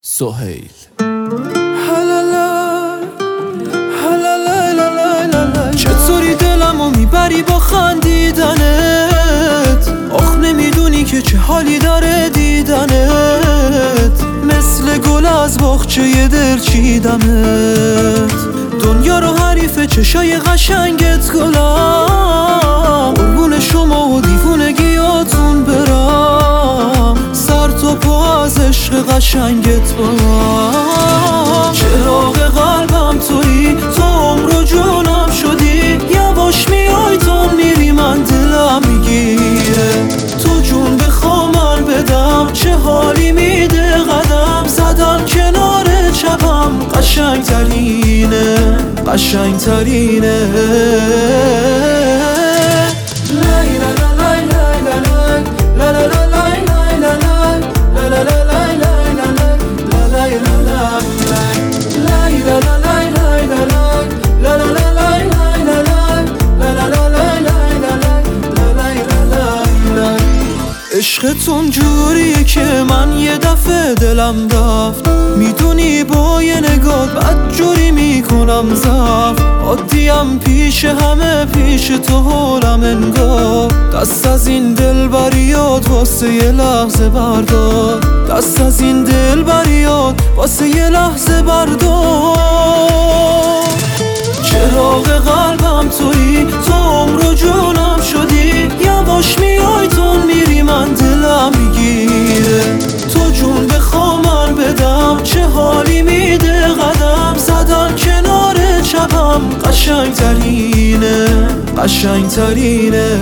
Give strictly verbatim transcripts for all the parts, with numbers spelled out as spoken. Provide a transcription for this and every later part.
سهیل چطوری دلمو میبری با خندیدنت؟ آخ نمیدونی که چه حالی داره دیدنت، مثل گل از باغچه دل چیدمت. دنیا رو حریف چشای قشنگت گلم، قربون شما و دیوونگیاتون برم، سر تا پا از عشق قشنگت برم. چراغ قلبم تویی، تو عمر و جونم شدی، یواش میای تو میری من دلم میگیره. تو جون بخوا من بدم، چه حالی میده قدم زدم کنار چپم، قشنگ ترینه قشنگ ترینه. عشقتون جوریه که من یه دفعه دلم رفت، میدونی با یه نگاه بد جوری میکنم زفت. عادیم پیش همه، پیش تو حالم انگار، دست از این دل بریاد واسه یه لحظه بردار، دست از این دل بریاد واسه یه لحظه بردار. چراغ قلبم تویی، تو عمر و جونم شدی، یواش میای تو میری من دلم میگیره. تو جون بخوا من بدم، چه حالی میده قدم زدم کنار چپم، قشنگ ترینه قشنگ ترینه.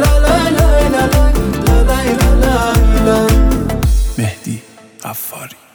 مهدی غفاری.